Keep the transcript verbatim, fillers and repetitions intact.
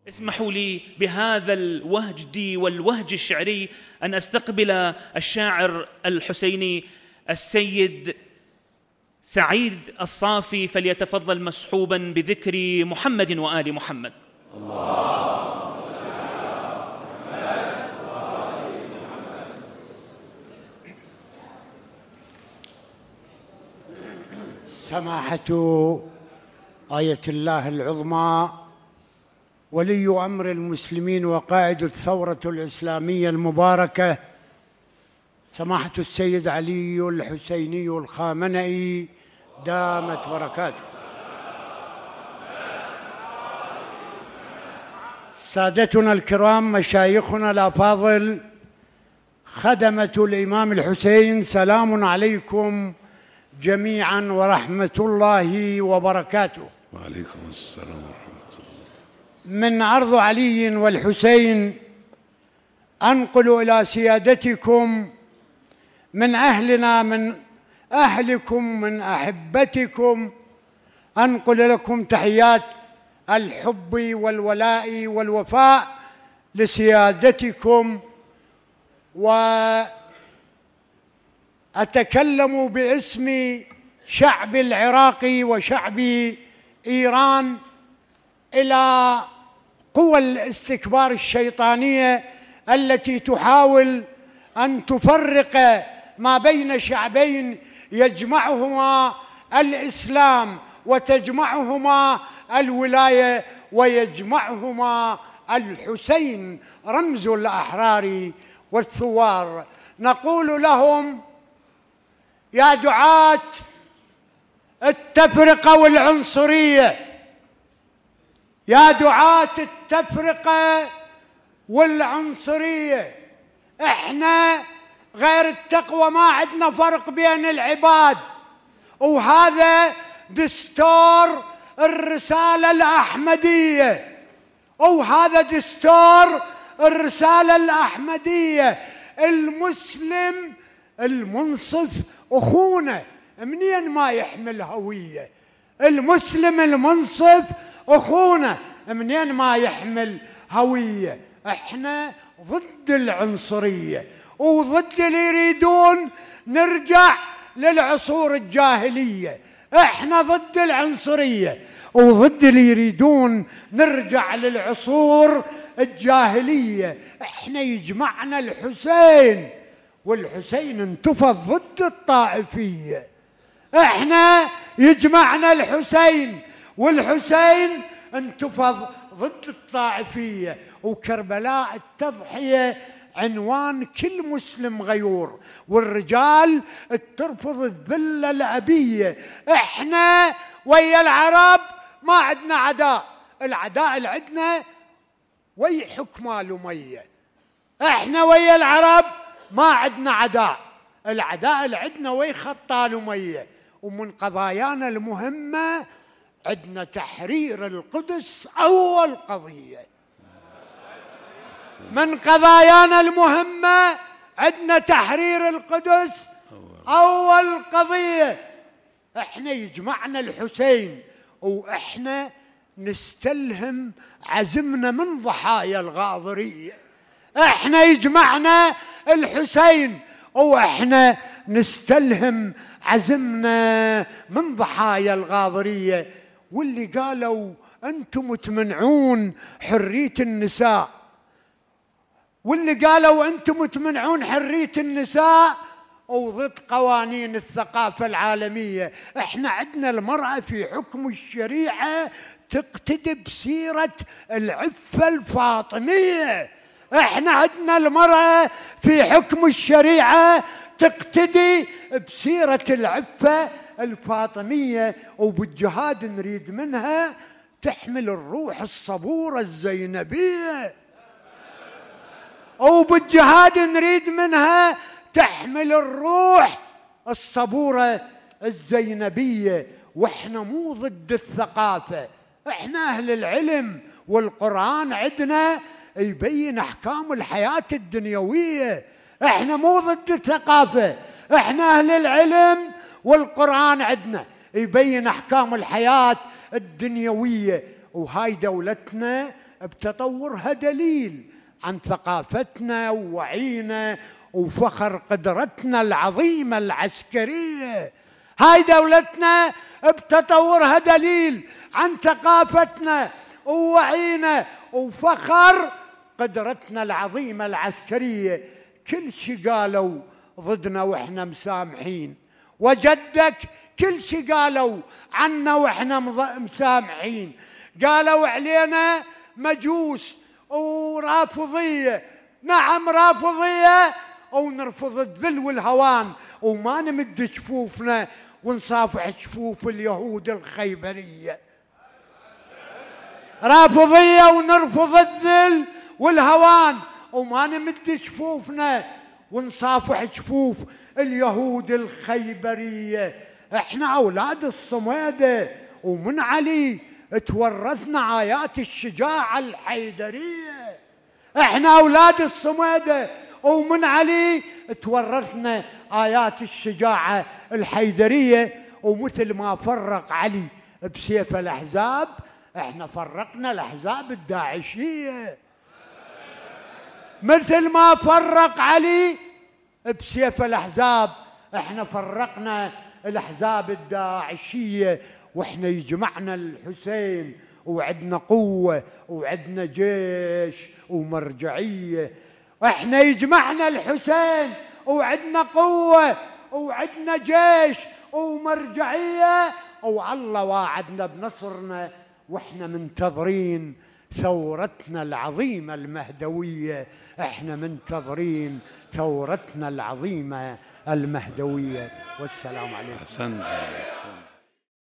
اسمحوا لي بهذا الوهج والوهج الشعري أن أستقبل الشاعر الحسيني السيد سعيد الصافي، فليتفضل مسحوبا بذكر محمد وآل محمد. الله سماحة آية الله العظمى ولي أمر المسلمين وقائد الثورة الإسلامية المباركة سماحة السيد علي الحسيني الخامنئي دامت بركاته، سادتنا الكرام، مشايخنا الأفاضل، خدمة الإمام الحسين، سلام عليكم جميعا ورحمة الله وبركاته. وعليكم السلام ورحمة الله. من أرض علي والحسين أنقل إلى سيادتكم من أهلنا، من أهلكم، من أحبتكم، أنقل لكم تحيات الحب والولاء والوفاء لسيادتكم، وأتكلم باسم شعب العراق وشعب إيران إلى قوى الاستكبار الشيطانية التي تحاول أن تفرق ما بين شعبين يجمعهما الإسلام وتجمعهما الولاية ويجمعهما الحسين رمز الأحرار والثوار. نقول لهم: يا دعاة التفرقة والعنصرية، يا دعاة التفرقة والعنصرية، احنا غير التقوى ما عندنا فرق بين العباد، وهذا دستور الرسالة الأحمدية، وهذا دستور الرسالة الأحمدية. المسلم المنصف أخونا منين ما يحمل هوية، المسلم المنصف أخونا منين ما يحمل هوية. احنا ضد العنصرية وضد اللي يريدون نرجع للعصور الجاهلية. احنا ضد العنصرية وضد اللي يريدون نرجع للعصور الجاهلية. احنا يجمعنا الحسين، والحسين انتفض ضد الطائفية. احنا يجمعنا الحسين، والحسين انتفض ضد الطائفية. وكربلاء التضحية عنوان كل مسلم غيور، والرجال ترفض الذلة الأبية. احنا ويا العرب ما عندنا عداء، العداء اللي عندنا ويا حكم آل أمية. احنا ويا العرب ما عندنا عداء، العداء اللي عندنا ويا خط آل أمية. ومن قضايانا المهمة عندنا تحرير القدس أول قضية، من قضايانا المهمة عندنا تحرير القدس أول قضية. احنا يجمعنا الحسين، واحنا نستلهم عزمنا من ضحايا الغاضرية. احنا يجمعنا الحسين، واحنا نستلهم عزمنا من ضحايا الغاضرية. واللي قالوا أنتم تمنعون حرية النساء، واللي قالوا أنتم تمنعون حرية النساء وضد قوانين الثقافة العالمية. احنا عندنا المرأة في حكم الشريعة تقتدي بسيرة العفة الفاطمية. احنا عندنا المرأة في حكم الشريعة تقتدي بسيرة العفة الفاطمية، وبالجهاد نريد منها تحمل الروح الصبورة الزينبية، وبالجهاد نريد منها تحمل الروح الصبورة الزينبية. واحنا مو ضد الثقافة، احنا أهل العلم، والقرآن عندنا يبين أحكام الحياة الدنيوية. احنا مو ضد الثقافة، احنا أهل العلم، والقرآن عندنا يبين أحكام الحياة الدنيوية. وهاي دولتنا بتطورها دليل عن ثقافتنا ووعينا وفخر قدرتنا العظيمة العسكرية. هاي دولتنا بتطورها دليل عن ثقافتنا ووعينا وفخر قدرتنا العظيمة العسكرية. كل شي قالوا ضدنا واحنا مسامحين، وجدك كل شي قالوا عنا واحنا مسامحين. قالوا علينا مجوس ورافضية، نعم رافضية، ونرفض الذل والهوان وما نمد جفوفنا ونصافح جفوف اليهود الخيبرية. رافضية ونرفض الذل والهوان وما نمد جفوفنا ونصافح جفوف اليهود الخيبرية. احنا أولاد الصميدة ومن علي تورثنا آيات الشجاعة الحيدرية. احنا أولاد الصميدة ومن علي تورثنا آيات الشجاعة الحيدرية. ومثل ما فرق علي بسيف الأحزاب احنا فرقنا الأحزاب الداعشية. مثل ما فرق علي بسيف الأحزاب احنا فرقنا الأحزاب الداعشية. واحنا يجمعنا الحسين وعدنا قوة وعدنا جيش ومرجعية. احنا يجمعنا الحسين وعدنا قوة وعدنا جيش ومرجعية، والله واعدنا بنصرنا واحنا منتظرين ثورتنا العظيمة المهدوية. احنا منتظرين ثورتنا العظيمة المهدوية. والسلام عليكم. أحسنت.